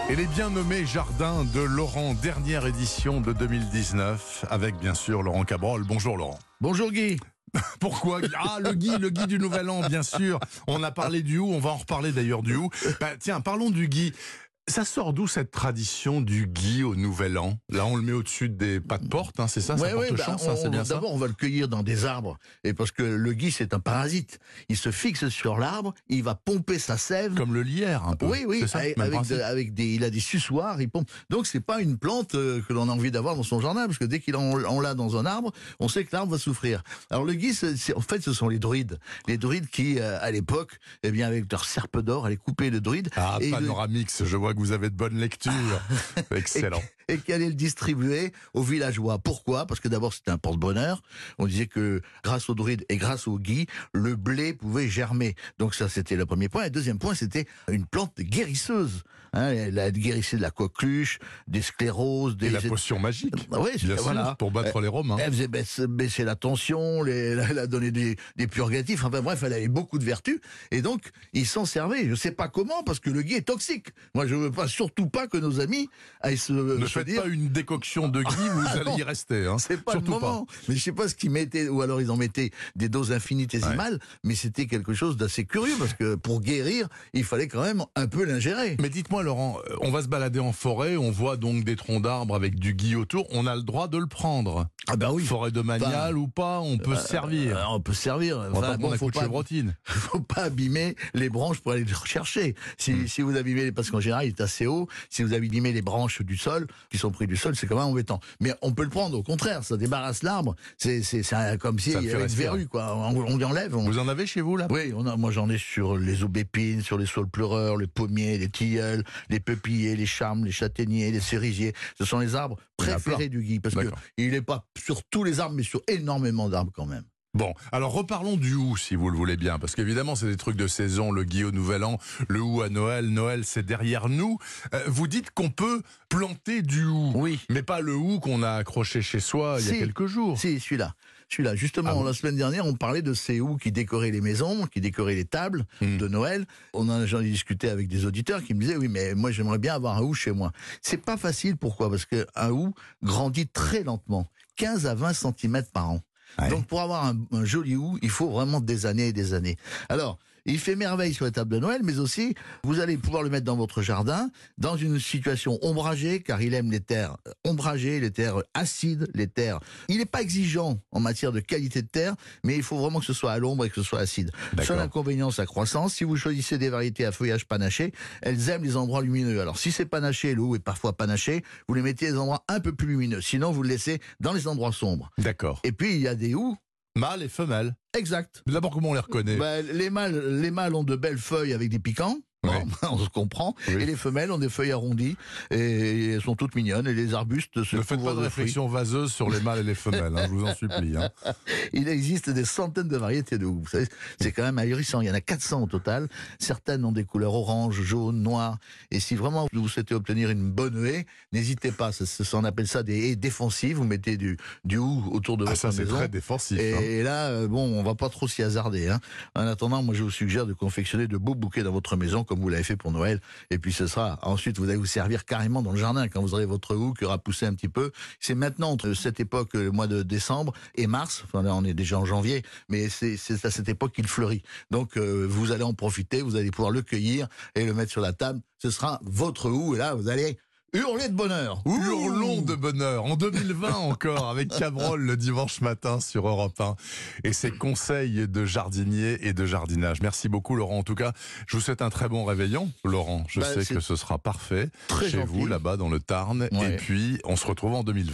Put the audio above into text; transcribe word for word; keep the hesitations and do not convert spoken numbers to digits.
Et les bien nommés jardins de Laurent, dernière édition de deux mille dix-neuf, avec bien sûr Laurent Cabrol. Bonjour Laurent. Bonjour Guy. Pourquoi? Ah, le Guy, le Guy du Nouvel An, bien sûr. On a parlé du hou, on va en reparler d'ailleurs du hou. Bah, tiens, parlons du Guy. Ça sort d'où cette tradition du Guy au Nouvel An? Là, on le met au-dessus des pas de porte, hein, c'est ça, ouais, ça porte ouais, bah, chance, on, hein, c'est bien ça. D'abord, on va le cueillir dans des arbres, et parce que le Guy, c'est un parasite. Il se fixe sur l'arbre, il va pomper sa sève. Comme le lierre, un peu. Oui, oui, ça, avec, avec, de, avec des, il a des suçoirs, il pompe. Donc, c'est pas une plante euh, que l'on a envie d'avoir dans son jardin, parce que dès qu'il en, en l'a dans un arbre, on sait que l'arbre va souffrir. Alors, le Guy, c'est, c'est, en fait, ce sont les druides. Les druides qui, euh, à l'époque, eh bien, avec leur serpe d'or, allaient couper le druide. Ah, et Panoramix, le... je vois que vous avez de bonnes lectures. Excellent. Et, et qui allait le distribuer aux villageois. Pourquoi? Parce que d'abord, c'était un porte-bonheur. On disait que grâce aux druides et grâce au Guy, le blé pouvait germer. Donc ça, c'était le premier point. Et le deuxième point, c'était une plante guérisseuse. Hein, elle guérissait de la coqueluche, des scléroses, des... Et la potion magique. Oui, bien sûr, voilà. Pour battre elle, les Romains. Elle faisait baisser, baisser la tension, les, elle a donné des, des purgatifs. Enfin bref, elle avait beaucoup de vertus. Et donc, ils s'en servaient. Je ne sais pas comment, parce que le Guy est toxique. Moi, je ne veux pas, surtout pas que nos amis aillent se... Ne se faites dire... pas une décoction de Guy, vous allez y rester. Hein. C'est pas surtout le moment. Pas. Mais je sais pas ce qu'ils mettaient, ou alors ils en mettaient des doses infinitésimales, ouais. Mais c'était quelque chose d'assez curieux, parce que pour guérir, il fallait quand même un peu l'ingérer. Mais dites-moi Laurent, on va se balader en forêt, on voit donc des troncs d'arbres avec du Guy autour, on a le droit de le prendre. Ah ben oui. Forêt domaniale enfin, ou pas, on peut euh, se servir. Euh, on peut se servir. On va enfin, pas bon, prendre faut un coup de chevrotine. Faut pas abîmer les branches pour aller le rechercher. Si, mmh. si vous abîmez, parce qu'en général il est assez haut, si vous abîmez les branches du sol, qui sont prises du sol, c'est quand même embêtant. Mais on peut le prendre, au contraire, ça débarrasse l'arbre. C'est, c'est, c'est comme si il y avait une verrue, quoi. On, on y enlève. On... Vous en avez chez vous là? Oui, on a, moi j'en ai sur les aubépines, sur les saules pleureurs, les pommiers, les tilleuls, les peupliers, les charmes, les châtaigniers, les cerisiers. Ce sont les arbres préférés du Guy, parce qu'il n'est pas sur tous les arbres, mais sur énormément d'arbres quand même. Bon, alors reparlons du hou, si vous le voulez bien, parce qu'évidemment c'est des trucs de saison, le Guy au Nouvel An, le hou à Noël, Noël c'est derrière nous. Euh, vous dites qu'on peut planter du hou, oui, mais pas le hou qu'on a accroché chez soi il si, y a quelques jours. Si, celui-là. Celui-là. Justement, ah bon. La semaine dernière, on parlait de ces hous qui décoraient les maisons, qui décoraient les tables mmh. de Noël. On en a discuté avec des auditeurs qui me disaient, oui, mais moi j'aimerais bien avoir un hou chez moi. C'est pas facile, pourquoi? Parce qu'un hou grandit très lentement, quinze à vingt centimètres par an. Ouais. Donc pour avoir un, un joli hou, il faut vraiment des années et des années. Alors, il fait merveille sur les tables de Noël, mais aussi, vous allez pouvoir le mettre dans votre jardin, dans une situation ombragée, car il aime les terres ombragées, les terres acides, les terres... Il n'est pas exigeant en matière de qualité de terre, mais il faut vraiment que ce soit à l'ombre et que ce soit acide. Seul inconvénient, sa croissance. Si vous choisissez des variétés à feuillage panaché, elles aiment les endroits lumineux. Alors si c'est panaché, le hou est parfois panaché, vous les mettez dans des endroits un peu plus lumineux. Sinon, vous le laissez dans les endroits sombres. D'accord. Et puis, il y a des hous mâles et femelles. Exact. Mais d'abord, comment on les reconnaît? bah, les, mâles, les mâles ont de belles feuilles avec des piquants. Bon, ouais. On se comprend. Oui. Et les femelles ont des feuilles arrondies et elles sont toutes mignonnes. Et les arbustes se Ne faites pas de, de réflexion vaseuse sur les mâles et les femelles, hein, je vous en supplie. Hein. Il existe des centaines de variétés de hou. Vous savez, c'est quand même ahurissant. Il y en a quatre cents au total. Certaines ont des couleurs orange, jaune, noir. Et si vraiment vous souhaitez obtenir une bonne haie, n'hésitez pas. Ça, ça, on appelle ça des haies défensives. Vous mettez du, du hou autour de ah, votre ça, maison. C'est très défensif. Et, hein. et là, bon, on va pas trop s'y hasarder. Hein. En attendant, moi, je vous suggère de confectionner de beaux bouquets dans votre maison, comme vous l'avez fait pour Noël, et puis ce sera, ensuite vous allez vous servir carrément dans le jardin, quand vous aurez votre hou qui aura poussé un petit peu. C'est maintenant, entre cette époque, le mois de décembre et mars, enfin là on est déjà en janvier, mais c'est, c'est à cette époque qu'il fleurit. Donc euh, vous allez en profiter, vous allez pouvoir le cueillir et le mettre sur la table, ce sera votre hou, et là vous allez... hurler de bonheur. Ouh. Hurlons de bonheur. En deux mille vingt encore, avec Cabrol le dimanche matin sur Europe un. Et ses conseils de jardinier et de jardinage. Merci beaucoup Laurent. En tout cas, je vous souhaite un très bon réveillon. Laurent, je bah, sais que ce sera parfait chez gentil. Vous, là-bas dans le Tarn. Ouais. Et puis, on se retrouve en deux mille vingt.